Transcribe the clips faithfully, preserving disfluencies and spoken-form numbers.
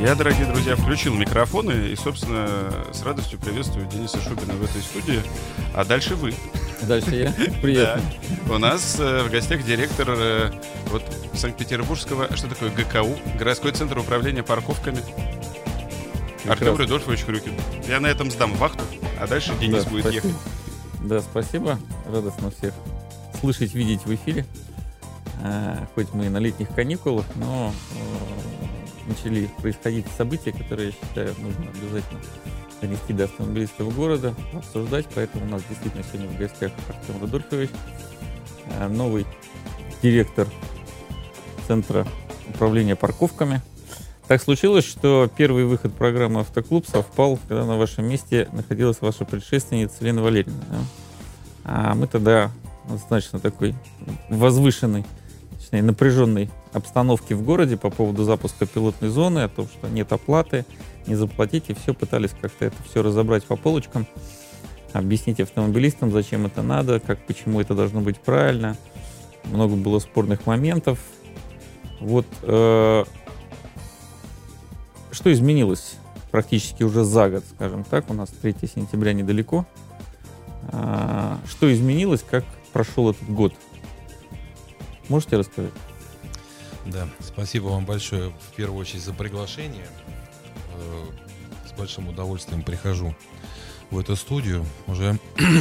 Я, дорогие друзья, включил микрофоны и, собственно, с радостью приветствую Дениса Шубина в этой студии. А дальше вы. Дальше я. Приятно. Да. У нас э, в гостях директор э, вот, Санкт-Петербургского, что такое ГКУ, городской центр управления парковками. Прекрасно. Артем Рудольфович Крюкин. Я на этом сдам вахту, а дальше Денис да, будет спасибо. ехать. Да, спасибо. Радостно всех слышать, видеть в эфире. А, хоть мы и на летних каникулах, но а, начали происходить события, которые, я считаю, нужно обязательно донести до автомобилистов города, обсуждать. Поэтому у нас действительно сегодня в гостях Артем Рудольфович, а, новый директор Центра управления парковками. Так случилось, что первый выход программы «Автоклуб» совпал, когда на вашем месте находилась ваша предшественница Лена Валерьевна. Да? А мы тогда в достаточно такой возвышенной, точнее, напряженной обстановке в городе по поводу запуска пилотной зоны, о том, что нет оплаты, не заплатите, все пытались как-то это все разобрать по полочкам, объяснить автомобилистам, зачем это надо, как, почему это должно быть правильно. Много было спорных моментов. Вот... Э- Что изменилось практически уже за год, скажем так, у нас третьего сентября недалеко. А, что изменилось, как прошел этот год? Можете рассказать? Да, спасибо вам большое в первую очередь за приглашение. С большим удовольствием прихожу в эту студию уже,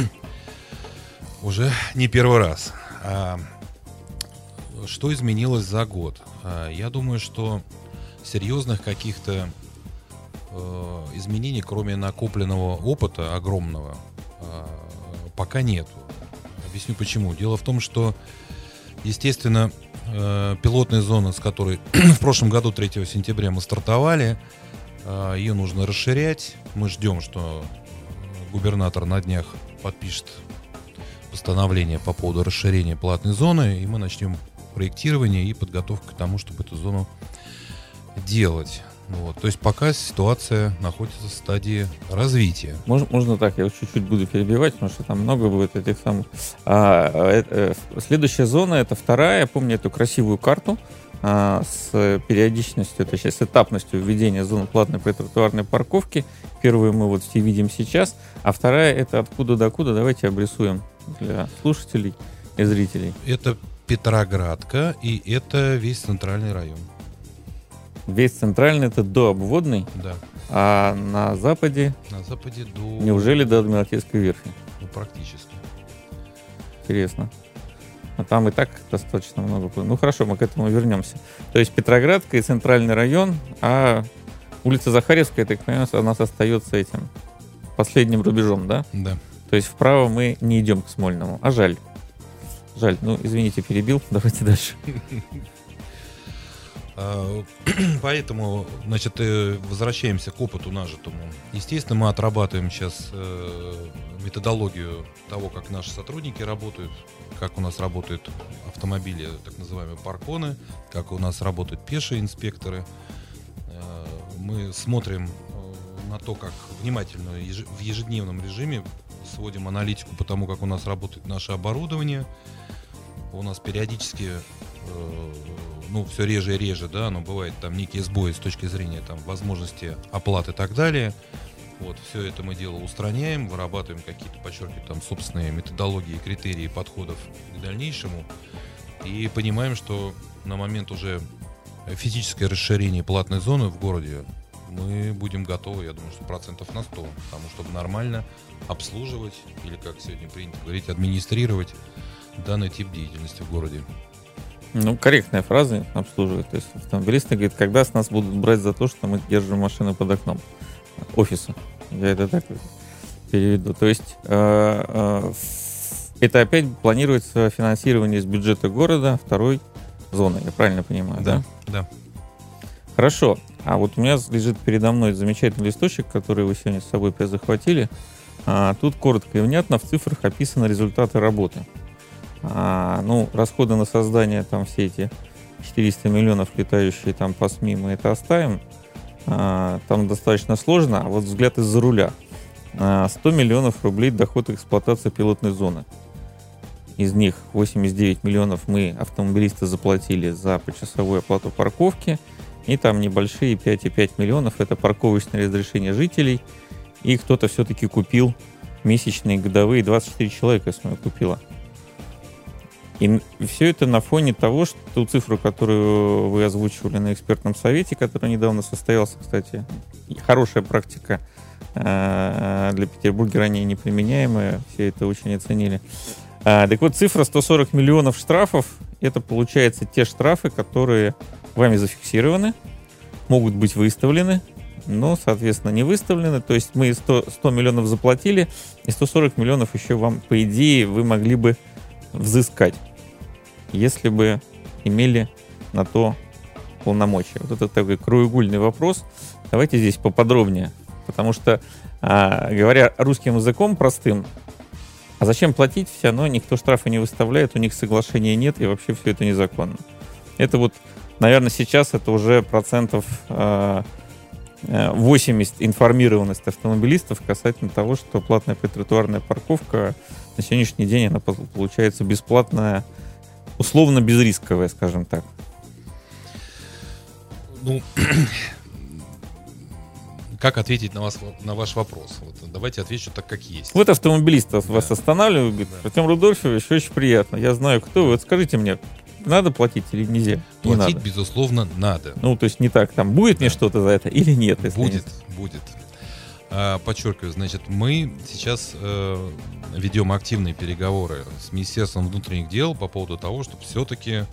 уже не первый раз. А, что изменилось за год? А, я думаю, что серьезных каких-то э, изменений, кроме накопленного опыта огромного, э, пока нет. Объясню почему. Дело в том, что, естественно, э, пилотная зона, с которой в прошлом году третьего сентября мы стартовали, э, ее нужно расширять. Мы ждем, что губернатор на днях подпишет постановление по поводу расширения платной зоны, и мы начнем проектирование и подготовку к тому, чтобы эту зону делать. Вот. То есть пока ситуация находится в стадии развития. Можно, можно так, я чуть-чуть буду перебивать, потому что там много будет этих самых. А, э, э, следующая зона — это вторая. Я помню эту красивую карту а, с периодичностью, точнее, с этапностью введения зоны платной тротуарной парковки. Первую мы вот все видим сейчас, а вторая — это откуда до куда. Давайте обрисуем для слушателей и зрителей. Это Петроградка, и это весь центральный район. Весь центральный — это до Обводной, да. А на западе, на западе до... неужели до Адмиралтейской верфи? Ну, практически. Интересно. А там и так достаточно много. Ну, хорошо, мы к этому вернемся. То есть Петроградка и центральный район, а улица Захарьевская, я так понимаю, она остается этим последним рубежом, да? Да. То есть вправо мы не идем к Смольному, а жаль. Жаль, ну, извините, перебил, давайте дальше. Поэтому, значит, возвращаемся к опыту нажитому. Естественно, мы отрабатываем сейчас методологию того, как наши сотрудники работают, как у нас работают автомобили, так называемые парконы, как у нас работают пешие инспекторы. Мы смотрим на то, как внимательно в ежедневном режиме сводим аналитику по тому, как у нас работает наше оборудование. У нас периодически ну, все реже и реже, да, но бывает там некие сбои с точки зрения там возможности оплаты и так далее. Вот, все это мы дело устраняем, вырабатываем какие-то, подчеркиваю, там собственные методологии, критерии подходов к дальнейшему. И понимаем, что на момент уже физическое расширение платной зоны в городе мы будем готовы, я думаю, что процентов на сто, потому чтобы нормально обслуживать, или, как сегодня принято говорить, администрировать данный тип деятельности в городе. Ну, корректная фраза, обслуживать. То есть автомобилисты говорят, когда с нас будут брать за то, что мы держим машину под окном офиса. Я это так переведу. То есть э, э, это опять планируется финансирование из бюджета города второй зоны, я правильно понимаю, да? Да. Да. Хорошо. А вот у меня лежит передо мной замечательный листочек, который вы сегодня с собой захватили. А, тут коротко и внятно в цифрах описаны результаты работы. А, ну, расходы на создание, там все эти четыреста миллионов, летающие там по СМИ, мы это оставим. А, там достаточно сложно. А вот взгляд из-за руля. А, сто миллионов рублей доход эксплуатации пилотной зоны. Из них восемьдесят девять миллионов мы, автомобилисты, заплатили за почасовую оплату парковки. и там небольшие пять и пять миллионов — это парковочные разрешения жителей, и кто-то все-таки купил месячные, годовые, двадцать четыре человека, я смотрю, купила. И все это на фоне того, что ту цифру, которую вы озвучивали на экспертном совете, который недавно состоялся, кстати, хорошая практика э, для Петербурга, ранее неприменяемая, все это очень оценили. А, так вот, цифра сто сорок миллионов штрафов, это, получается, те штрафы, которые вами зафиксированы, могут быть выставлены, но, соответственно, не выставлены. То есть мы сто, сто миллионов заплатили, и сто сорок миллионов еще вам, по идее, вы могли бы взыскать, если бы имели на то полномочия. Вот это такой краеугольный вопрос. Давайте здесь поподробнее, потому что, а, говоря русским языком простым, а зачем платить, все равно никто штрафы не выставляет, у них соглашения нет, и вообще все это незаконно. Это вот, наверное, сейчас это уже процентов а, восемьдесят информированность автомобилистов касательно того, что платная притротуарная парковка на сегодняшний день она получается бесплатная, условно безрисковая, скажем так. Ну, как ответить на, вас, на ваш вопрос? Вот, давайте отвечу так, как есть. Вот автомобилист да. вас останавливает, говорит: да. Артем Рудольфович, очень приятно, я знаю, кто вы. Вот скажите мне, надо платить или нельзя? Платить, не надо. безусловно, надо. Ну, то есть не так, там, будет да. мне что-то за это или нет? Будет, будет. А, подчеркиваю, значит, мы сейчас э, ведем активные переговоры с Министерством внутренних дел по поводу того, чтобы все-таки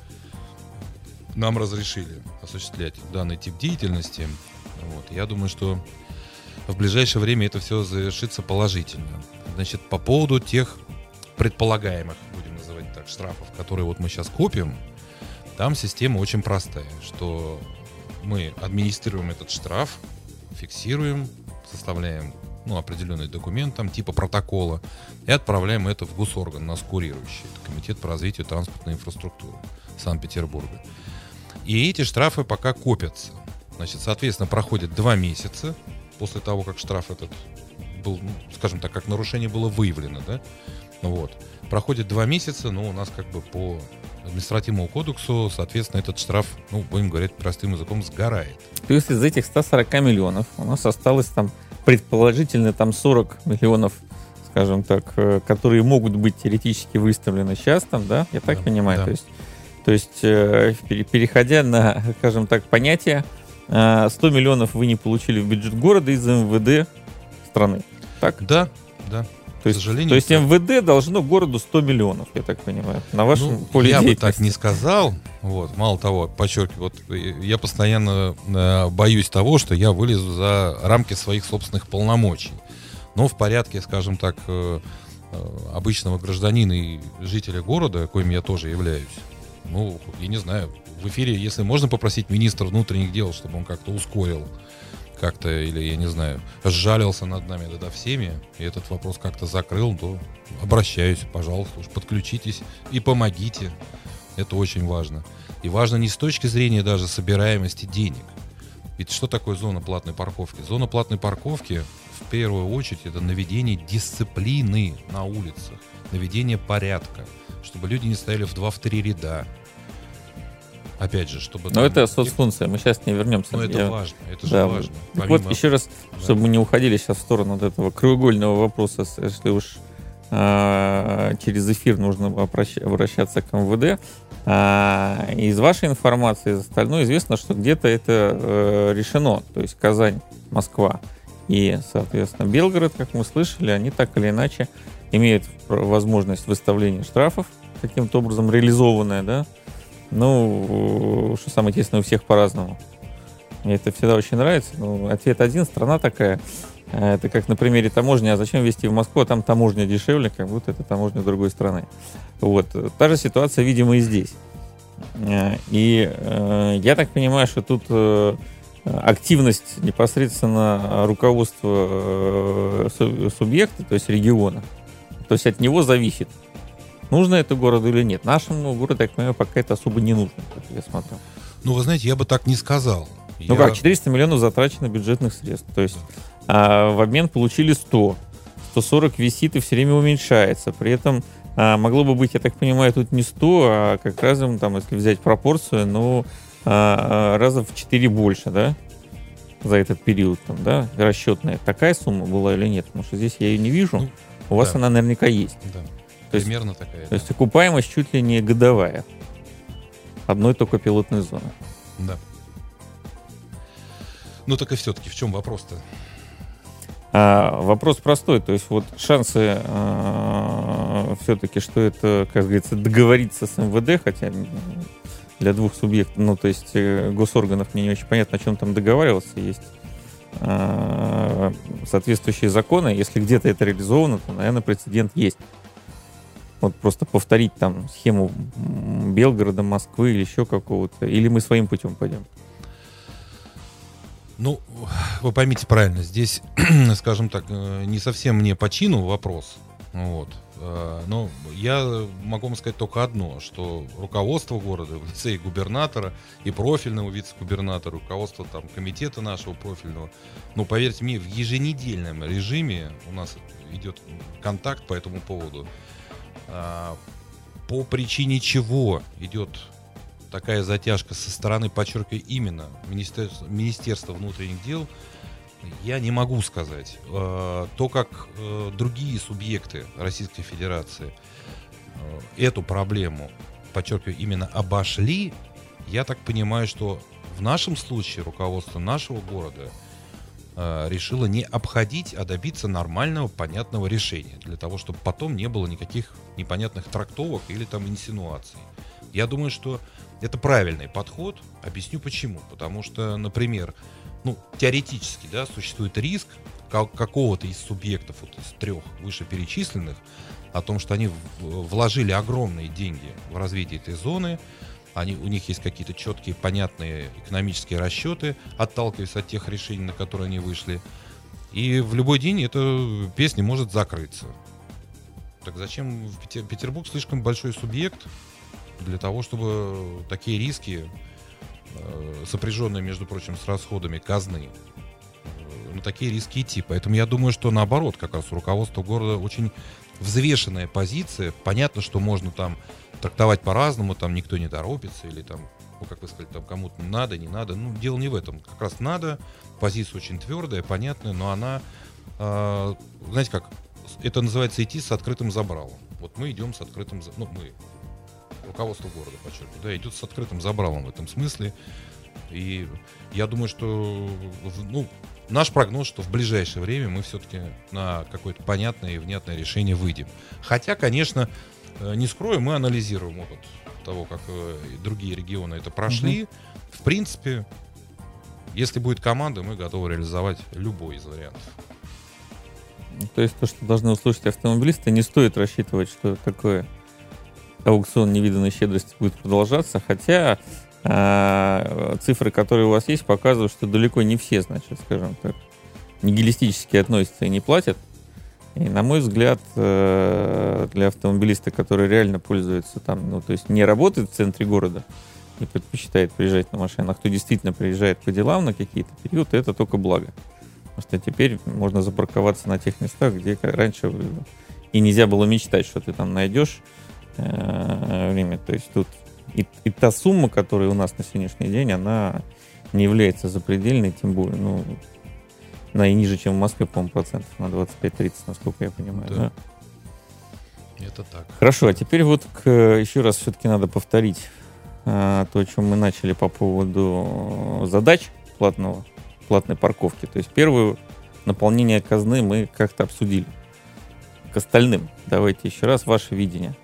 нам разрешили осуществлять данный тип деятельности. Вот. Я думаю, что в ближайшее время это все завершится положительно. Значит, по поводу тех предполагаемых, будем называть так, штрафов, которые вот мы сейчас копим, там система очень простая, что мы администрируем этот штраф, фиксируем, составляем ну, определенный документ, там, типа протокола, и отправляем это в госорган, нас курирующий, это Комитет по развитию транспортной инфраструктуры Санкт-Петербурга. И эти штрафы пока копятся. Значит, соответственно, проходит два месяца после того, как штраф этот был, ну, скажем так, как нарушение было выявлено, да? Вот. Проходит два месяца, но у нас как бы по административному кодексу, соответственно, этот штраф, ну, будем говорить простым языком, сгорает. То есть из этих ста сорока миллионов у нас осталось там предположительно там сорок миллионов, скажем так, которые могут быть теоретически выставлены сейчас там, да? Я так да, понимаю? Да. То есть, то есть э, переходя на, скажем так, понятие, э, сто миллионов вы не получили в бюджет города из эм вэ дэ страны, так? Да, да. То есть, то есть эм вэ дэ должно городу сто миллионов, я так понимаю, на вашем ну, поле я деятельности. Я бы так не сказал. Вот. Мало того, подчеркиваю, вот, я постоянно э, боюсь того, что я вылезу за рамки своих собственных полномочий. Но в порядке, скажем так, э, э, обычного гражданина и жителя города, коим я тоже являюсь, ну, я не знаю, в эфире, если можно попросить министра внутренних дел, чтобы он как-то ускорил как-то, или, я не знаю, сжалился над нами тогда всеми, и этот вопрос как-то закрыл, то обращаюсь, пожалуйста, уж подключитесь и помогите. Это очень важно. И важно не с точки зрения даже собираемости денег. Ведь что такое зона платной парковки? Зона платной парковки, в первую очередь, это наведение дисциплины на улицах, наведение порядка, чтобы люди не стояли в два-три ряда. Опять же, чтобы... Но там... это соцфункция, мы сейчас не вернемся. Но это Я... важно, это да. же важно. Помимо... Вот еще раз, да. чтобы мы не уходили сейчас в сторону вот этого краеугольного вопроса, если уж а, через эфир нужно обращ... обращаться к эм вэ дэ, а, из вашей информации, из остального известно, что где-то это а, решено, то есть Казань, Москва и, соответственно, Белгород, как мы слышали, они так или иначе имеют возможность выставления штрафов, каким-то образом реализованная, да. Ну, что самое интересное, у всех по-разному. Мне это всегда очень нравится. Ну, ответ один, страна такая. Это как на примере таможни. А зачем везти в Москву, а там таможня дешевле, как будто это таможня другой страны. Вот. Та же ситуация, видимо, и здесь. И э, я так понимаю, что тут э, активность непосредственно руководства э, субъекта, то есть региона, то есть от него зависит, нужно это городу или нет. Нашему городу, я понимаю, пока это особо не нужно, как я смотрю. Ну, вы знаете, я бы так не сказал. Ну я... как, четыреста миллионов затрачено бюджетных средств. То есть а, в обмен получили сто. сто сорок висит и все время уменьшается. При этом а, могло бы быть, я так понимаю, тут не сто, а как раз, там, если взять пропорцию, ну, а, раза в четыре больше, да, за этот период, там, да, расчетная. Такая сумма была или нет? Потому что здесь я ее не вижу. Ну, У вас да. она наверняка есть. Да. То есть, Примерно такая. То да. есть окупаемость чуть ли не годовая. Одной только пилотной зоны. Да. Ну так и все-таки в чем вопрос-то? А, вопрос простой. То есть вот шансы а, все-таки, что это, как говорится, договориться с эм вэ дэ, хотя для двух субъектов, ну то есть госорганов мне не очень понятно, о чем там договариваться. Есть а, соответствующие законы. Если где-то это реализовано, то, наверное, прецедент есть. Вот просто повторить там схему Белгорода, Москвы или еще какого-то. Или мы своим путем пойдем? Ну, вы поймите правильно, здесь, скажем так, не совсем мне по чину вопрос. Вот. Но я могу вам сказать только одно, что руководство города в лице и губернатора, и профильного вице-губернатора, руководство там комитета нашего профильного, ну, поверьте мне, в еженедельном режиме у нас идет контакт по этому поводу. По причине чего идет такая затяжка со стороны, подчеркиваю, именно Министерства, Министерства внутренних дел, я не могу сказать. То, как другие субъекты Российской Федерации эту проблему, подчеркиваю, именно обошли, я так понимаю, что в нашем случае руководство нашего города решила не обходить, а добиться нормального, понятного решения, для того, чтобы потом не было никаких непонятных трактовок или там инсинуаций. Я думаю, что это правильный подход. Объясню почему. Потому что, например, ну, теоретически, да, существует риск какого-то из субъектов, вот из трех вышеперечисленных, о том, что они вложили огромные деньги в развитие этой зоны. Они, у них есть какие-то четкие, понятные экономические расчеты, отталкиваясь от тех решений, на которые они вышли. И в любой день эта песня может закрыться. Так зачем в Петер... Петербург слишком большой субъект для того, чтобы такие риски, сопряженные, между прочим, с расходами казны, на такие риски идти. Поэтому я думаю, что наоборот, как раз у руководства города очень взвешенная позиция. Понятно, что можно там трактовать по-разному, там никто не торопится, или там, ну, как вы сказали, там кому-то надо, не надо. Ну, дело не в этом. Как раз надо, позиция очень твердая, понятная, но она, э, знаете как, это называется идти с открытым забралом. Вот мы идем с открытым, ну, мы, руководство города, подчеркиваю, да, идет с открытым забралом в этом смысле. И я думаю, что, ну, наш прогноз, что в ближайшее время мы все-таки на какое-то понятное и внятное решение выйдем. Хотя, конечно, не скрою, мы анализируем опыт того, как другие регионы это прошли. Угу. В принципе, если будет команда, мы готовы реализовать любой из вариантов. То есть то, что должны услышать автомобилисты, не стоит рассчитывать, что такой аукцион невиданной щедрости будет продолжаться, хотя а, цифры, которые у вас есть, показывают, что далеко не все, значит, скажем так, нигилистически относятся и не платят. И, на мой взгляд, для автомобилиста, который реально пользуется там, ну, то есть не работает в центре города и предпочитает приезжать на машинах, кто действительно приезжает по делам на какие-то периоды, это только благо. Потому что теперь можно запарковаться на тех местах, где раньше и нельзя было мечтать, что ты там найдешь э, время. То есть тут и, и та сумма, которая у нас на сегодняшний день, она не является запредельной, тем более, ну, она и ниже, чем в Москве, по-моему, процентов на двадцать пять тридцать, насколько я понимаю. Да. Да? Это так. Хорошо, а теперь вот к, еще раз все-таки надо повторить а, то, о чем мы начали по поводу задач платного, платной парковки. То есть первое наполнение казны мы как-то обсудили. К остальным давайте еще раз ваше видение.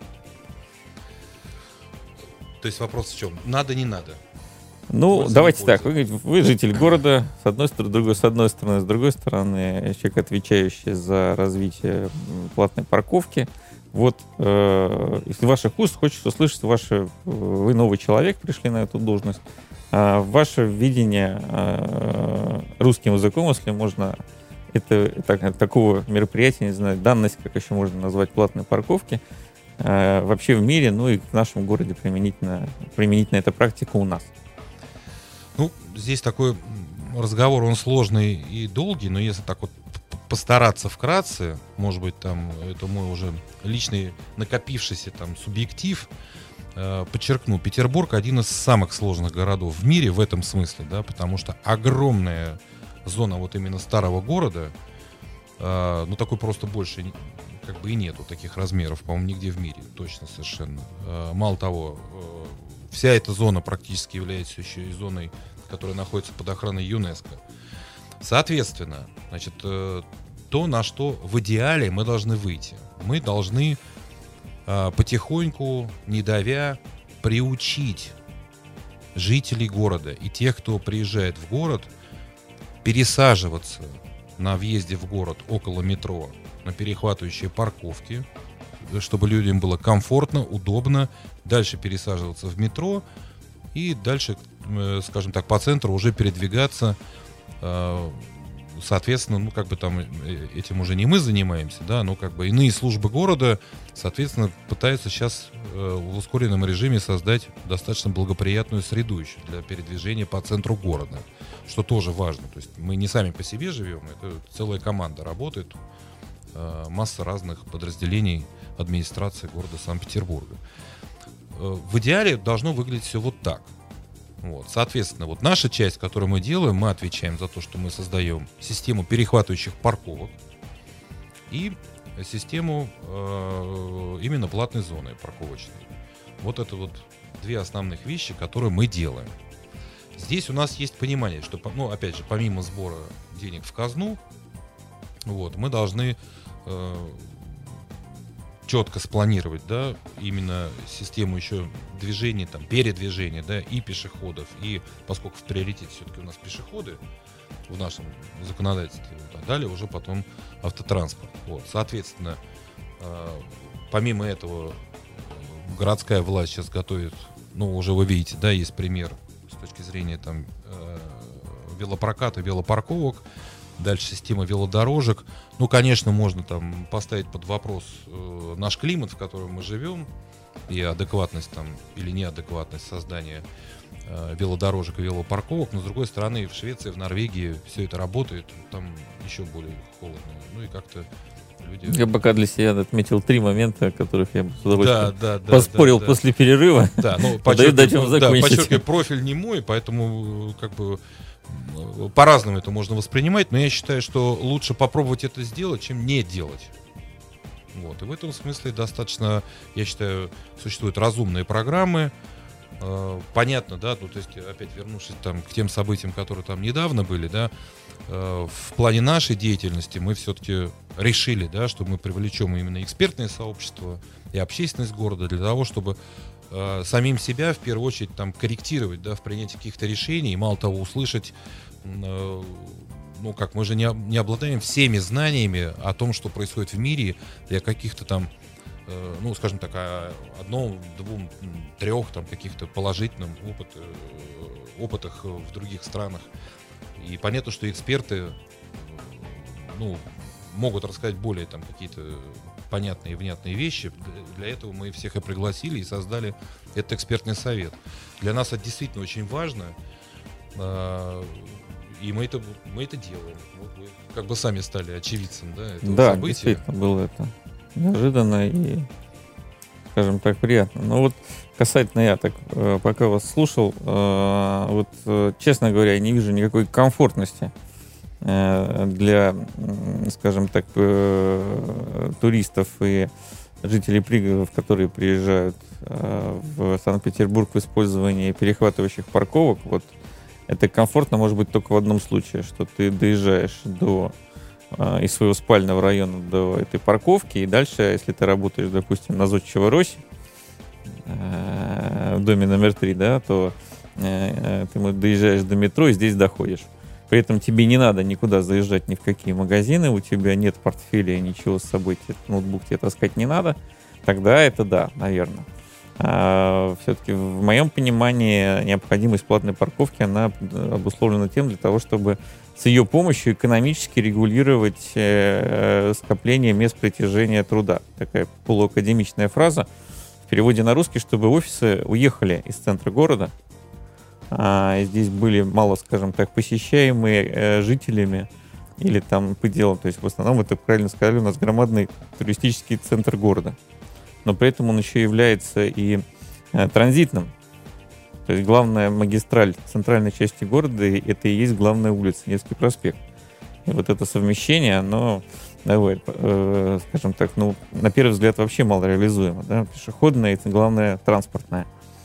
То есть вопрос в чем? Надо, не надо? Ну, Польза, давайте польза. так. Вы, вы житель города, с одной стороны, другой, с одной стороны, с другой стороны, человек, отвечающий за развитие платной парковки. Вот, э, если ваших уст хочется услышать, ваше, вы новый человек, пришли на эту должность, э, ваше видение э, русским языком, если можно, это так, такого мероприятия, не знаю, данность, как еще можно назвать, платной парковки, э, вообще в мире, ну и в нашем городе применительно, применительно эта практика у нас. Ну, здесь такой разговор, он сложный и долгий, но если так вот постараться вкратце, может быть, там, это мой уже личный накопившийся там субъектив, подчеркну, Петербург один из самых сложных городов в мире в этом смысле, да, потому что огромная зона вот именно старого города, ну такой просто больше как бы и нету таких размеров, по-моему, нигде в мире, точно совершенно. Мало того, вся эта зона практически является еще и зоной, которая находится под охраной ЮНЕСКО. Соответственно, значит, то, на что в идеале мы должны выйти. Мы должны потихоньку, не давя, приучить жителей города и тех, кто приезжает в город, пересаживаться на въезде в город около метро на перехватывающие парковки, чтобы людям было комфортно, удобно, дальше пересаживаться в метро и дальше, скажем так, по центру уже передвигаться. Соответственно, ну, как бы там этим уже не мы занимаемся, да, но как бы иные службы города, соответственно, пытаются сейчас э, в ускоренном режиме создать достаточно благоприятную среду еще для передвижения по центру города, что тоже важно. То есть мы не сами по себе живем, это целая команда работает, э, масса разных подразделений администрации города Санкт-Петербурга. Э, в идеале должно выглядеть все вот так. Вот. Соответственно, вот наша часть, которую мы делаем, мы отвечаем за то, что мы создаем систему перехватывающих парковок и систему э, именно платной зоны парковочной. Вот это вот две основных вещи, которые мы делаем. Здесь у нас есть понимание, что, ну, опять же, помимо сбора денег в казну, вот, мы должны э, четко спланировать, да, именно систему еще движения, там, передвижения, да, и пешеходов, и поскольку в приоритете все-таки у нас пешеходы в нашем законодательстве, вот, а далее уже потом автотранспорт. Вот, соответственно, э, помимо этого городская власть сейчас готовит, ну, уже вы видите, да, есть пример с точки зрения там э, велопроката, велопарковок. Дальше система велодорожек. Ну, конечно, можно там поставить под вопрос э, наш климат, в котором мы живем, и адекватность там или неадекватность создания э, велодорожек и велопарковок. Но, с другой стороны, в Швеции, в Норвегии все это работает, там еще более холодно. Ну и как-то люди... Я пока для себя отметил три момента, о которых я бы с удовольствием да, да, поспорил да, да, после перерыва. Да, ну, подчеркиваю, да, подчеркиваю, профиль не мой, поэтому как бы по-разному это можно воспринимать, но я считаю, что лучше попробовать это сделать, чем не делать. Вот. И в этом смысле достаточно, я считаю, существуют разумные программы. Э, понятно, да, ну, то есть, опять вернувшись там, к тем событиям, которые там недавно были, да, э, в плане нашей деятельности мы все-таки решили, да, что мы привлечем именно экспертное сообщество и общественность города для того, чтобы э, самим себя в первую очередь там корректировать, да, в принятии каких-то решений, и мало того, услышать, э, ну, как мы же не, не обладаем всеми знаниями о том, что происходит в мире, и о каких-то там, э, ну, скажем так, о одном, двум, трех там каких-то положительных опыт, э, опытах в других странах. И понятно, что эксперты, ну, могут рассказать более там какие-то понятные и внятные вещи. Для этого мы всех и пригласили и создали этот экспертный совет. Для нас это действительно очень важно. И мы это, мы это делаем. Вот вы как бы сами стали очевидцем, да, этого да, события. действительно, было это неожиданно и, скажем так, приятно. Но вот касательно, я так, пока вас слушал, вот, честно говоря, я не вижу никакой комфортности для, скажем так, туристов и жителей пригородов, которые приезжают в Санкт-Петербург в использовании перехватывающих парковок. Вот это комфортно может быть только в одном случае, что ты доезжаешь до э, из своего спального района до этой парковки, и дальше, если ты работаешь, допустим, на Зодчего Росе, э, в доме номер три, да, то э, ты доезжаешь до метро и здесь доходишь. При этом тебе не надо никуда заезжать ни в какие магазины, у тебя нет портфеля, ничего с собой, ноутбук тебе таскать не надо, тогда это да, наверное. А, все-таки в моем понимании необходимость платной парковки, она обусловлена тем, для того, чтобы с ее помощью экономически регулировать э, скопление мест притяжения труда. Такая полуакадемичная фраза. В переводе на русский, чтобы офисы уехали из центра города. А, здесь были мало, скажем так, посещаемые э, жителями или там по делу. То есть в основном, это правильно сказали, у нас громадный туристический центр города. Но при этом он еще является и э, транзитным. То есть главная магистраль центральной части города — это и есть главная улица, Невский проспект. И вот это совмещение, оно, давай, э, скажем так, ну, на первый взгляд вообще мало реализуемо. Да? Пешеходное — это главное транспортное.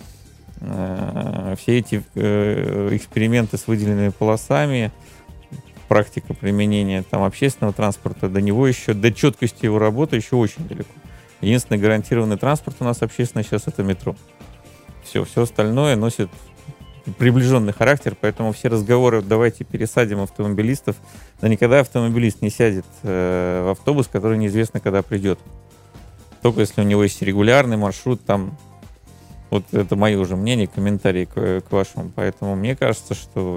Э, все эти э, эксперименты с выделенными полосами, практика применения там общественного транспорта, до него еще, до четкости его работы еще очень далеко. Единственный гарантированный транспорт у нас общественный сейчас — это метро. Все, все остальное носит приближенный характер, поэтому все разговоры, давайте пересадим автомобилистов, да никогда автомобилист не сядет э, в автобус, который неизвестно, когда придет. Только если у него есть регулярный маршрут, там, вот это мое уже мнение, комментарий к, к вашему, поэтому мне кажется, что,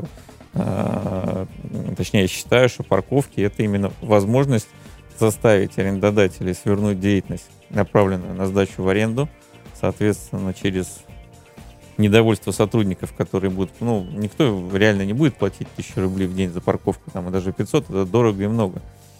э, точнее, я считаю, что парковки — это именно возможность заставить арендодателей свернуть деятельность, направленную на сдачу в аренду, соответственно, через недовольство сотрудников, которые будут, ну, никто реально не будет платить тысячу рублей в день за парковку, там, и даже пятьсот, это дорого и много.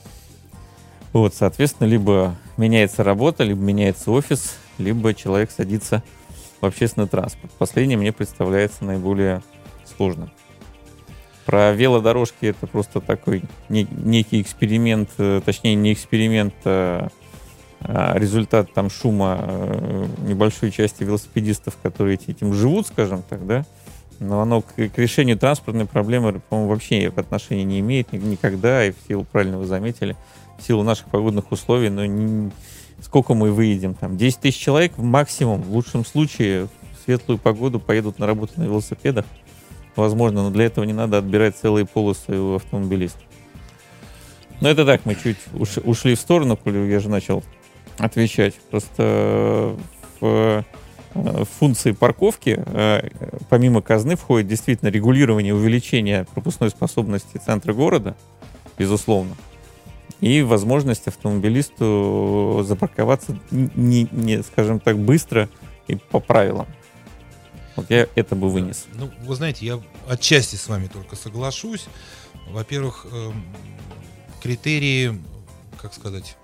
Вот, соответственно, либо меняется работа, либо меняется офис, либо человек садится в общественный транспорт. Последнее мне представляется наиболее сложным. Про велодорожки — это просто такой не, некий эксперимент, точнее, не эксперимент, а результат там шума небольшой части велосипедистов, которые этим живут, скажем так, да, но оно к, к решению транспортной проблемы, по-моему, вообще отношения не имеет никогда, и в силу, правильно вы заметили, в силу наших погодных условий, но не, сколько мы выедем, там, десять тысяч человек максимум, в лучшем случае, в светлую погоду поедут на работу на велосипедах, возможно, но для этого не надо отбирать целые полосы у автомобилистов. Но это так, мы чуть уш, ушли в сторону, коли я же начал отвечать. Просто в, в функции парковки помимо казны входит действительно регулирование, увеличение пропускной способности центра города, безусловно, и возможность автомобилисту запарковаться не, не, скажем так, быстро и по правилам. Вот я это бы вынес. Ну, вы знаете, я отчасти с вами только соглашусь. Во-первых, критерии, как сказать,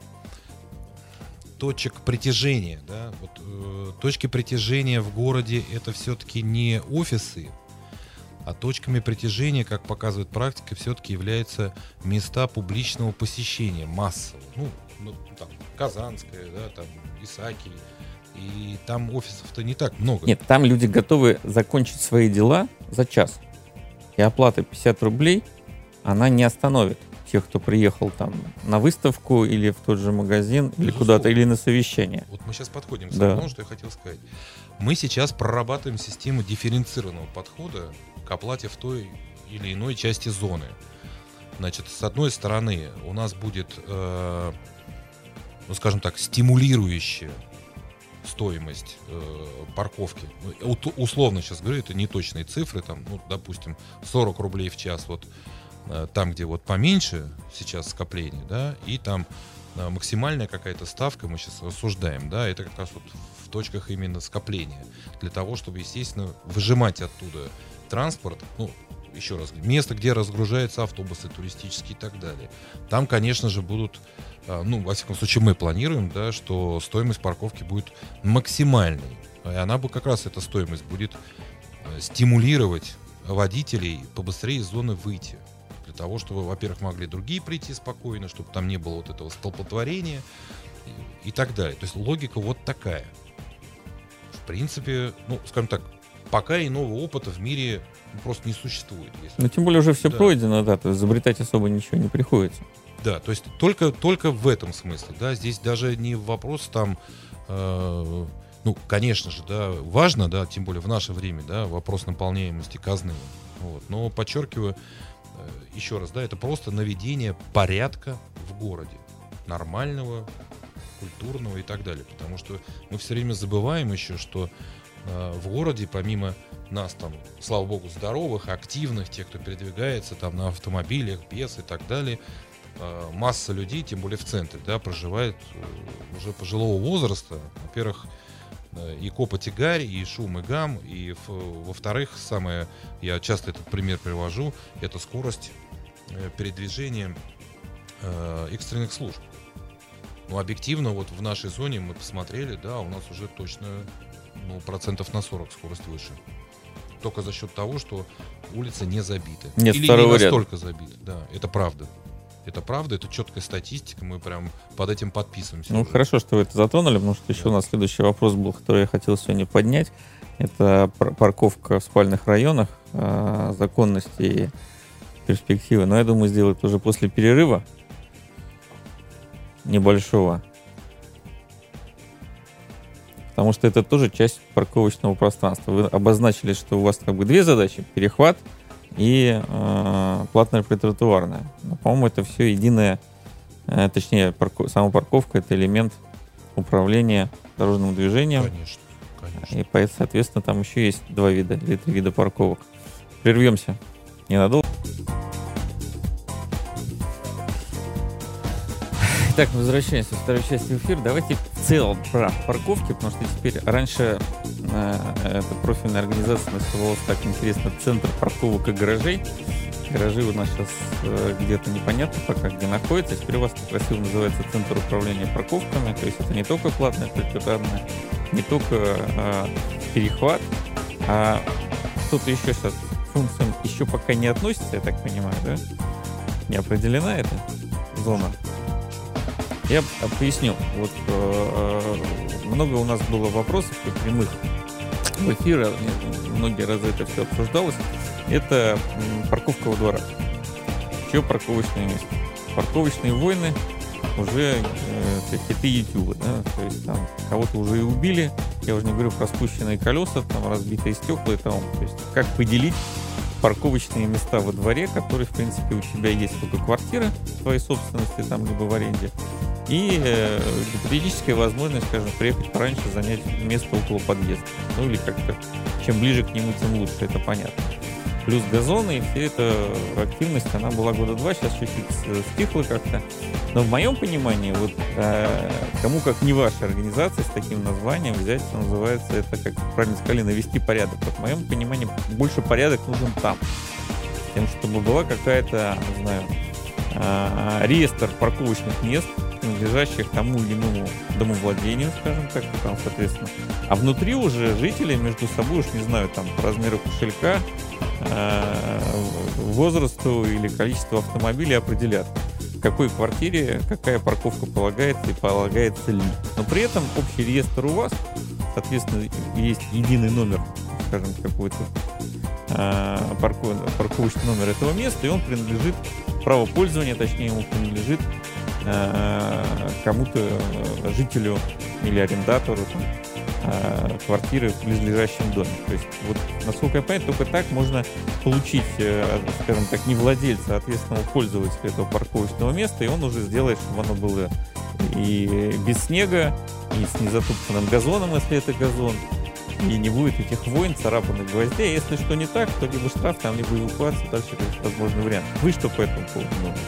точек притяжения, да, вот, э, точки притяжения в городе — это все-таки не офисы, а точками притяжения, как показывает практика, все-таки являются места публичного посещения массового. Ну, ну там Казанская, да, там Исаакий, и там офисов-то не так много. Нет, там люди готовы закончить свои дела за час, и оплата пятьдесят рублей она не остановит тех, кто приехал там на выставку или в тот же магазин, или Безусловно. Куда-то, или на совещание. Вот мы сейчас подходим к да. тому, что я хотел сказать. Мы сейчас прорабатываем систему дифференцированного подхода к оплате в той или иной части зоны. Значит, с одной стороны, у нас будет, э, ну, скажем так, стимулирующая стоимость э, парковки. У, условно сейчас говорю, это неточные цифры, там, ну, допустим, сорок рублей в час, вот там, где вот поменьше сейчас скопление, да, и там а, максимальная какая-то ставка, мы сейчас рассуждаем, да, это как раз вот в точках именно скопления, для того, чтобы, естественно, выжимать оттуда транспорт, ну, еще раз, место, где разгружаются автобусы туристические и так далее. Там, конечно же, будут, а, ну, во всяком случае, мы планируем, да, что стоимость парковки будет максимальной, и она бы как раз, эта стоимость будет а, стимулировать водителей побыстрее из зоны выйти. Для того, чтобы, во-первых, могли другие прийти спокойно, чтобы там не было вот этого столпотворения и, и так далее. То есть логика вот такая. В принципе, ну, скажем так, пока иного опыта в мире просто не существует. Ну, тем более уже все да. пройдено, да, то есть изобретать особо ничего не приходится. Да, то есть только, только в этом смысле, да, здесь даже не вопрос там, э, ну, конечно же, да, важно, да, тем более в наше время, да, вопрос наполняемости казны. Вот, но подчеркиваю, еще раз, да, это просто наведение порядка в городе, нормального, культурного и так далее, потому что мы все время забываем еще, что э, в городе помимо нас там, слава богу, здоровых, активных, тех, кто передвигается там на автомобилях, без и так далее, э, масса людей, тем более в центре, да, проживает э, уже пожилого возраста, во-первых, и копоть-и-гарь, и шум, и гам, и во-вторых, самое, я часто этот пример привожу, это скорость передвижения э, экстренных служб. Ну, объективно, вот в нашей зоне мы посмотрели, да, у нас уже точно ну, процентов на сорок скорость выше. Только за счет того, что улица не забита. Нет Или второго не ряда. настолько забита. Да, это правда. Это правда, это четкая статистика, мы прям под этим подписываемся. Ну, уже. хорошо, что вы это затронули, потому что еще Да. у нас следующий вопрос был, который я хотел сегодня поднять. Это пар- парковка в спальных районах, э, законности и перспективы. Но я думаю, сделать уже после перерыва небольшого. Потому что это тоже часть парковочного пространства. Вы обозначили, что у вас как бы две задачи: перехват и э, платная притротуарная. Но, по-моему, это все единое, э, точнее, парко, сама парковка — это элемент управления дорожным движением. Конечно, конечно. И, поэтому, соответственно, там еще есть два вида или три вида парковок. Прервемся ненадолго. Итак, мы возвращаемся во второй части эфира. Давайте в целом про парковки, потому что теперь раньше э, эта профильная организация называлась так интересно «Центр парковок и гаражей». Гаражи у нас сейчас э, где-то непонятно пока, где находится. Теперь у вас так красиво называется «Центр управления парковками». То есть это не только платная притротуарная, не только э, перехват, а что-то еще сейчас к функциям еще пока не относится, я так понимаю, да? Не определена эта зона. Я поясню. Вот э, много у нас было вопросов и прямых в эфире, многие разы это все обсуждалось. Это м, парковка во дворах. Чье парковочное место? Парковочные войны уже э, хиты Ютуба, да? То есть там кого-то уже и убили. Я уже не говорю про спущенные колеса, там разбитые стекла и тому. То есть как поделить парковочные места во дворе, которые, в принципе, у тебя есть только квартира твоей собственности, там, либо в аренде, и э, гипотетическая возможность, скажем, приехать пораньше, занять место около подъезда. Ну, или как-то, чем ближе к нему, тем лучше, это понятно. Плюс газоны, и вся эта активность, она была года два, сейчас чуть-чуть стихла как-то. Но в моем понимании, вот э, кому как не ваша организация с таким названием взять, что называется, это, как правильно сказали, навести порядок. Вот в моем понимании больше порядок нужен там. Тем, чтобы была какая-то, не знаю, э, реестр парковочных мест, принадлежащих тому или иному домовладению, скажем так, там, соответственно. А внутри уже жители между собой, уж не знаю, там, по размеру кошелька, возрасту или количеству автомобилей определят, в какой квартире какая парковка полагается и полагается ли. Но при этом общий реестр у вас, соответственно, есть единый номер, скажем, какой-то парковочный номер этого места, и он принадлежит, право пользования, точнее, ему принадлежит кому-то, жителю или арендатору там, квартиры в близлежащем доме. То есть, вот, насколько я понимаю, только так можно получить, скажем так, не владельца, а ответственного пользователя этого парковочного места, и он уже сделает, чтобы оно было и без снега, и с незатоптанным газоном, если это газон, и не будет этих войн, царапанных гвоздей. Если что не так, то либо штраф, там, либо эвакуация, дальше как возможный вариант. Вы что по этому поводу думаете?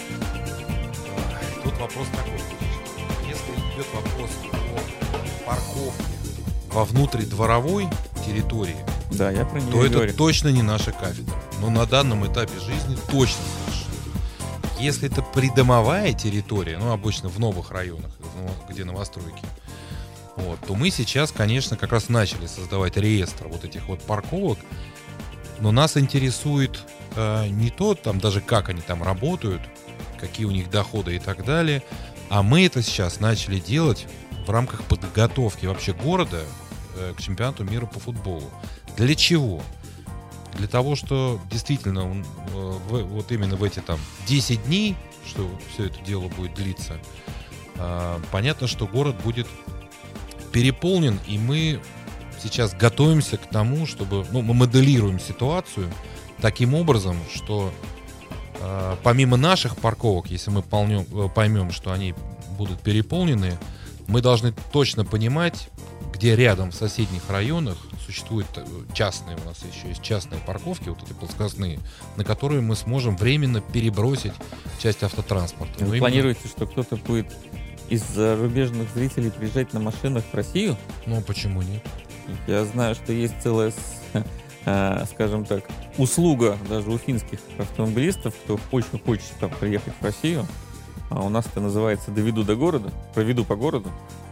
Тут вопрос такой. Если идет вопрос о парковке во внутридворовой территории, да, я про нее то это говорю. точно не наша кафедра. Но на данном этапе жизни точно совершенно. Если это придомовая территория, ну, обычно в новых районах, где новостройки, вот, то мы сейчас, конечно, как раз начали создавать реестр вот этих вот парковок, но нас интересует э, не то, там, даже как они там работают, какие у них доходы и так далее, а мы это сейчас начали делать в рамках подготовки вообще города э, к чемпионату мира по футболу. Для чего? Для того, что действительно э, в, вот именно в эти там десять дней, что все это дело будет длиться, э, понятно, что город будет переполнен, и мы сейчас готовимся к тому, чтобы, ну, мы моделируем ситуацию таким образом, что э, помимо наших парковок, если мы поймем, поймем, что они будут переполнены, мы должны точно понимать, где рядом в соседних районах существуют частные, у нас еще есть частные парковки, вот эти плоскостные, на которые мы сможем временно перебросить часть автотранспорта. Вы планируете, именно... что кто-то будет из зарубежных зрителей приезжать на машинах в Россию? Ну, почему нет? Я знаю, что есть целая, скажем так, услуга даже у финских автомобилистов, кто очень хочет там приехать в Россию. А у нас это называется «доведу до города», «проведу по городу».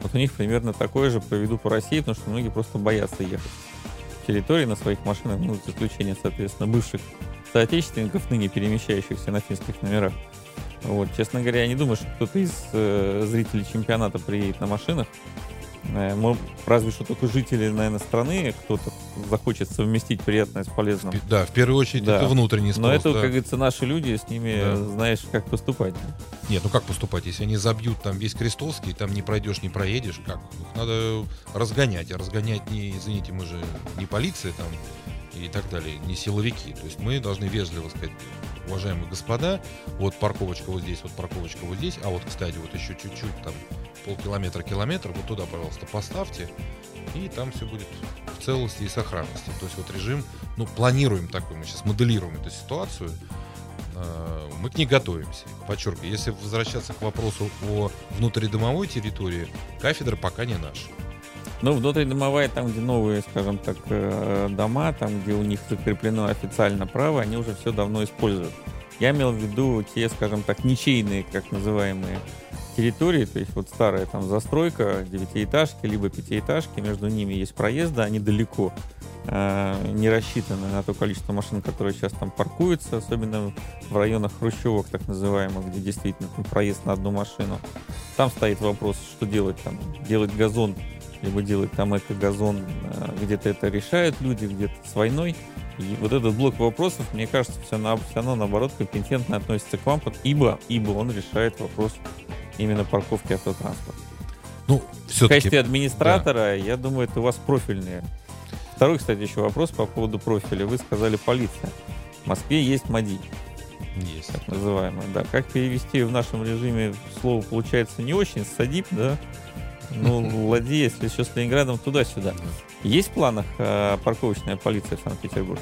Вот у них примерно такое же проведу по России, потому что многие просто боятся ехать в территории на своих машинах, ну, за исключением, соответственно, бывших соотечественников, ныне перемещающихся на финских номерах. Вот, честно говоря, я не думаю, что кто-то из э, зрителей чемпионата приедет на машинах. Э, мы, разве что только жители, наверное, страны, кто-то захочет совместить приятное с полезным. Да, в первую очередь Да. это внутренний спрос. Но это, да. как говорится, наши люди, с ними Да. знаешь, как поступать. Нет, ну как поступать, если они забьют там весь Крестовский, там не пройдешь, не проедешь, как? Их надо разгонять, а разгонять не, извините, мы же не полиция там и так далее, не силовики. То есть мы должны вежливо сказать: уважаемые господа, вот парковочка вот здесь, вот парковочка вот здесь, а вот, кстати, вот еще чуть-чуть, там, полкилометра, километр, вот туда, пожалуйста, поставьте, и там все будет в целости и сохранности. То есть вот режим, ну, планируем такой, мы сейчас моделируем эту ситуацию, э, мы к ней готовимся. Подчеркиваю, если возвращаться к вопросу о внутридомовой территории, кафедра пока не наша. Ну, внутридомовая, там, где новые, скажем так, э, дома, там, где у них закреплено официально право, они уже все давно используют. Я имел в виду те, скажем так, ничейные, как называемые, территории, то есть вот старая там застройка, девятиэтажки, либо пятиэтажки, между ними есть проезды, они далеко э, не рассчитаны на то количество машин, которые сейчас там паркуются, особенно в районах хрущевок, так называемых, где действительно там проезд на одну машину. Там стоит вопрос, что делать там, делать газон, либо делать там эко-газон, где-то это решают люди, где-то с войной. И вот этот блок вопросов, мне кажется, все, на, все равно, наоборот, компетентно относится к вам, ибо, ибо он решает вопрос именно парковки автотранспорта. Ну, В все-таки... качестве администратора, я думаю, это у вас профильные. Второй, кстати, еще вопрос по поводу профиля. Вы сказали полиция. В Москве есть МАДИ, Есть. так называемая. Да. Как перевести в нашем режиме слово получается не очень, САДИП, да? Ну, лади, если еще с Ленинградом, туда-сюда. Есть в планах э, парковочная полиция в Санкт-Петербурге?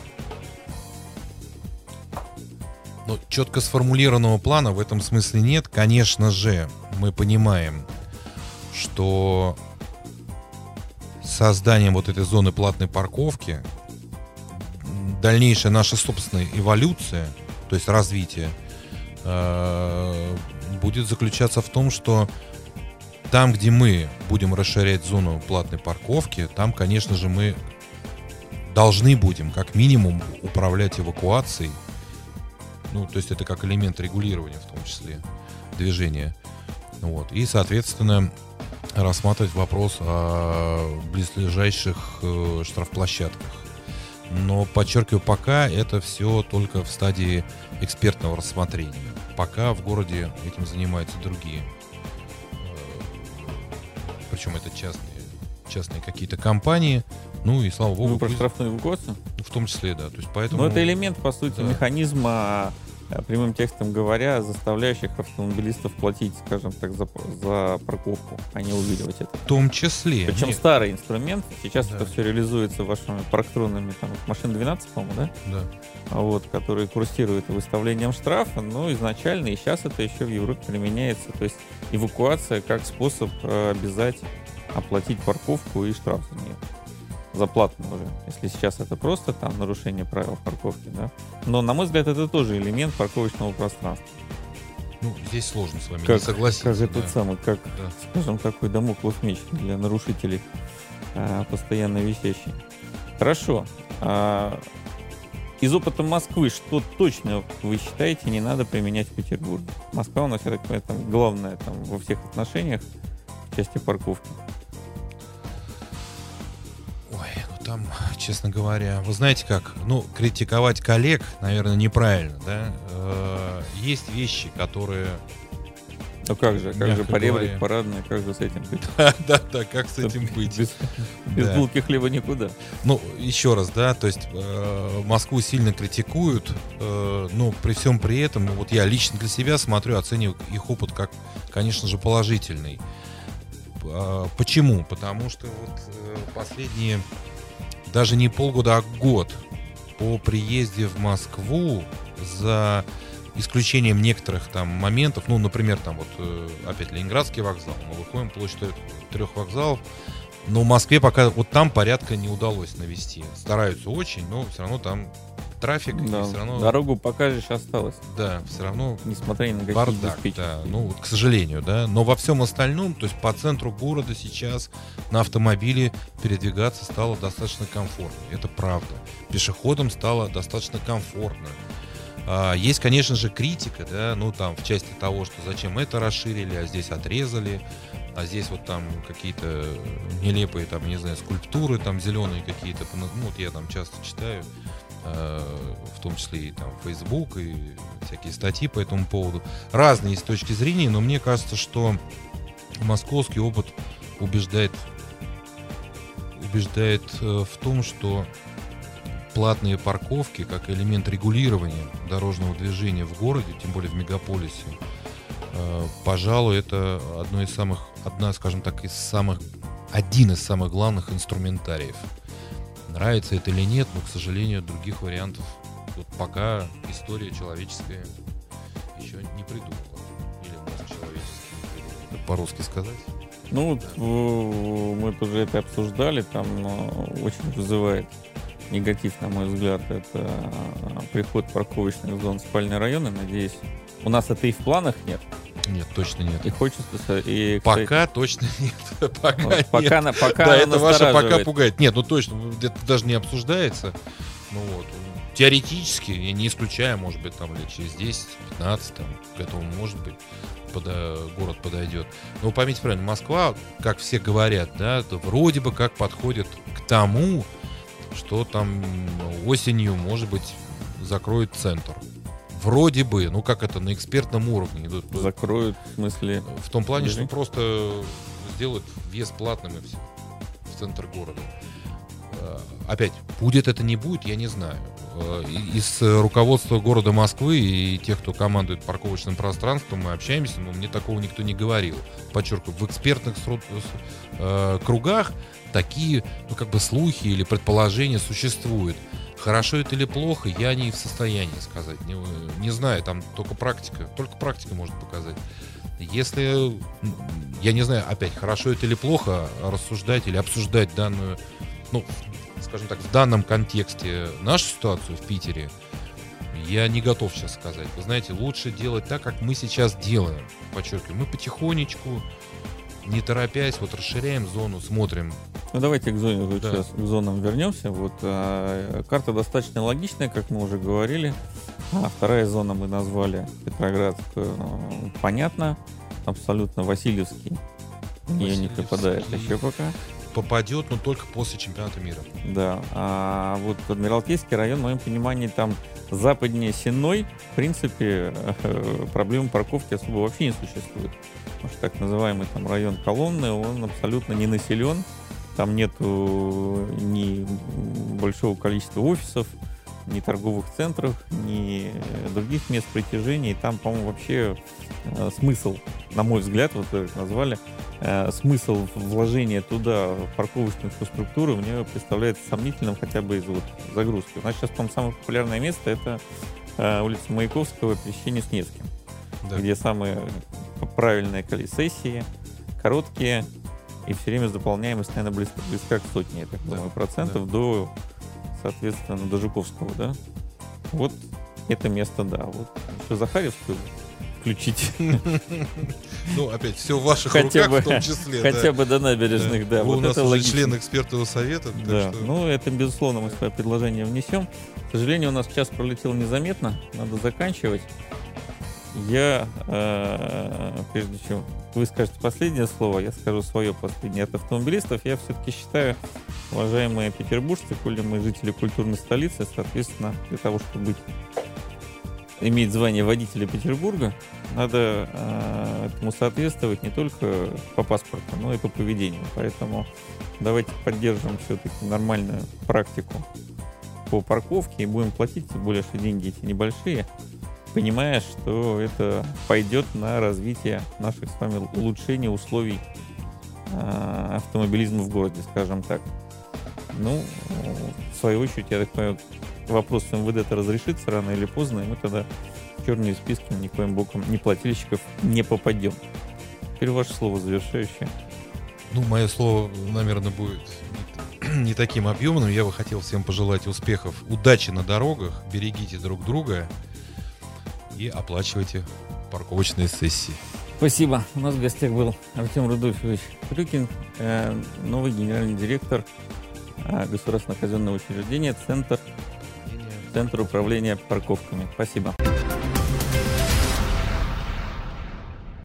Ну, четко сформулированного плана в этом смысле нет. Конечно же, мы понимаем, что созданием вот этой зоны платной парковки дальнейшая наша собственная эволюция, то есть развитие, э, будет заключаться в том, что там, где мы будем расширять зону платной парковки, там, конечно же, мы должны будем, как минимум, управлять эвакуацией. Ну, то есть это как элемент регулирования, в том числе, движения. Вот. И, соответственно, рассматривать вопрос о близлежащих э, штрафплощадках. Но, подчеркиваю, пока это все только в стадии экспертного рассмотрения. Пока в городе этим занимаются другие. Причем это частные, частные какие-то компании. Ну и слава богу. Вы про пусть... штрафную эвакуацию? В том числе, да. То есть поэтому... Ну, это элемент, по сути, Да. механизма, прямым текстом говоря, заставляющих автомобилистов платить, скажем так, за, за парковку, а не увиливать это. В том числе. Причем Нет. старый инструмент. Сейчас Да. это все реализуется вашими парктронами, там, машин двенадцать, по-моему, да? Да. Вот, которые курсируют выставлением штрафа, но изначально и сейчас это еще в Европе применяется. То есть эвакуация как способ э, обязать оплатить парковку и штраф за нее. За платную уже. Если сейчас это просто там нарушение правил парковки, да. Но, на мой взгляд, это тоже элемент парковочного пространства. Ну, здесь сложно с вами Как, не согласиться. как этот да. самый, как, Да. скажем, такой дамоклов меч для нарушителей, а, постоянно висящий. Хорошо. А, из опыта Москвы, что точно вы считаете не надо применять в Петербурге? Москва у нас, я так понимаю, там главная там, во всех отношениях в части парковки. Ой, ну там, честно говоря, вы знаете как, ну, критиковать коллег, наверное, неправильно, да. Э, есть вещи, которые... Ну как же, как же Мягко поребрик, говоря. парадный, как же с этим быть? Да, да, да, как с этим быть? Без, без Да. булки хлеба никуда. Ну, еще раз, да, то есть э, Москву сильно критикуют, э, но при всем при этом, вот я лично для себя смотрю, оцениваю их опыт как, конечно же, положительный. Э, почему? Потому что вот э, последние, даже не полгода, а год по приезде в Москву, за исключением некоторых там моментов, ну, например, там вот э, опять Ленинградский вокзал, мы выходим площадь трех вокзалов, но в Москве пока вот там порядка не удалось навести. Стараются очень, но все равно там трафик, Да, и все равно... дорогу покажешь, осталось. Да, все равно Несмотря ни на какие бардак, диспетчеры. да, ну, вот, к сожалению, да. Но во всем остальном, то есть по центру города сейчас на автомобиле передвигаться стало достаточно комфортно. Это правда. Пешеходам стало достаточно комфортно. А, есть, конечно же, критика, да, ну, там, в части того, что зачем это расширили, а здесь отрезали, а здесь вот там какие-то нелепые, там, не знаю, скульптуры, там, зеленые какие-то, ну, вот я там часто читаю, в том числе и там Facebook, и всякие статьи по этому поводу. Разные есть точки зрения, но мне кажется, что московский опыт убеждает, убеждает в том, что платные парковки, как элемент регулирования дорожного движения в городе, тем более в мегаполисе, пожалуй, это одно из самых, одна, скажем так, из самых, один из самых главных инструментариев. Нравится это или нет, но, к сожалению, других вариантов вот пока история человеческая еще не придумала. Или мозг человеческий не придумал. Как по-русски сказать? Ну, вот мы тоже это обсуждали, там очень вызывает негатив, на мой взгляд, это приход парковочных зон в спальные районы. Надеюсь, у нас это и в планах нет. Нет, точно нет. И хочется... И, пока кстати, точно нет. Пока вот, нет. Пока, на, пока да, это ваше пока настораживает. пугает. Нет, ну точно, это даже не обсуждается. Ну вот. Теоретически, я не исключаю, может быть, там лет через десять-пятнадцать, там, к этому, может быть, подо, город подойдет. Но вы поймите правильно, Москва, как все говорят, да, то вроде бы как подходит к тому, что там осенью, может быть, закроет центр. Вроде бы, ну как это, на экспертном уровне идут. Закроют, в смысле... В том плане, Движение? что просто сделают въезд платным и все в центр города. Опять, будет это, не будет, я не знаю. Из руководства города Москвы и тех, кто командует парковочным пространством, мы общаемся, но мне такого никто не говорил. Подчеркиваю, в экспертных кругах такие, ну как бы слухи или предположения существуют. Хорошо это или плохо, я не в состоянии сказать. Не, не знаю, там только практика, только практика может показать. Если, я не знаю, опять, хорошо это или плохо рассуждать или обсуждать данную, ну, скажем так, в данном контексте нашу ситуацию в Питере, я не готов сейчас сказать. Вы знаете, лучше делать так, как мы сейчас делаем. Подчеркиваю, мы потихонечку, не торопясь, вот расширяем зону, смотрим. Ну давайте к зоне вот Да. сейчас к зонам вернемся. Вот а, карта достаточно логичная, как мы уже говорили. А вторая зона мы назвали Петроградскую. Понятно, абсолютно Васильевский. В нее не Васильевский. попадает еще пока. Попадет, но только после чемпионата мира. Да. А вот Адмиралтейский район, в моем понимании, там западнее Сенной, в принципе, проблемы парковки особо вообще не существует. Потому что так называемый там район Коломны, он абсолютно не населен. Там нету ни большого количества офисов, ни торговых центров, ни других мест притяжения. И там, по-моему, вообще э, смысл, на мой взгляд, вот как назвали, э, смысл вложения туда в парковочную инфраструктуру мне представляется сомнительным хотя бы из вот загрузки. У нас сейчас, по-моему, самое популярное место — это э, улица Маяковского, пересечение с Невским, Да. где самые правильные колесессии, короткие, и все время заполняемость, наверное, близко, близка к сотне, я так Да, думаю, процентов до, соответственно, до Жуковского, да? Вот это место, да. Вот еще Захарьевскую включить. Ну, опять, все в ваших Хотя руках бы- в том числе. Хотя да. бы до набережных, да. Вы Вот у нас это уже логично. член экспертного совета. так Да, что- ну это, безусловно, мы свое предложение внесем. К сожалению, у нас час пролетел незаметно, надо заканчивать. Я, э, прежде чем вы скажете последнее слово, я скажу свое последнее. От автомобилистов я все-таки считаю, уважаемые петербуржцы, коли мы жители культурной столицы, соответственно, для того, чтобы быть, иметь звание водителя Петербурга, надо э, этому соответствовать не только по паспорту, но и по поведению. Поэтому давайте поддержим все-таки нормальную практику по парковке и будем платить, тем более, что деньги эти небольшие, понимая, что это пойдет на развитие наших с вами улучшения условий э, автомобилизма в городе, скажем так. Ну, в свою очередь, я так понимаю, вопрос с эм вэ дэ-то разрешится рано или поздно, и мы тогда в черные списки никоим боком неплательщиков не попадем. Теперь ваше слово завершающее. Ну, мое слово, наверное, будет не таким объемным. Я бы хотел всем пожелать успехов, удачи на дорогах, берегите друг друга и оплачивайте парковочные сессии. Спасибо. У нас в гостях был Артем Рудольфович Крюкин, э, новый генеральный директор э, государственного казенного учреждения Центр, Центр управления парковками. Спасибо.